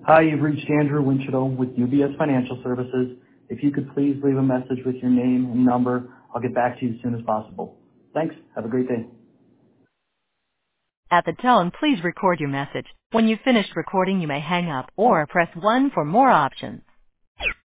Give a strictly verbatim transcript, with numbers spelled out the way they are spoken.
Hi, you've reached Andrew Winchell with U B S Financial Services. If you could please leave a message with your name and number, I'll get back to you as soon as possible. Thanks. Have a great day. At the tone, please record your message. When you've finished recording, you may hang up or press one for more options.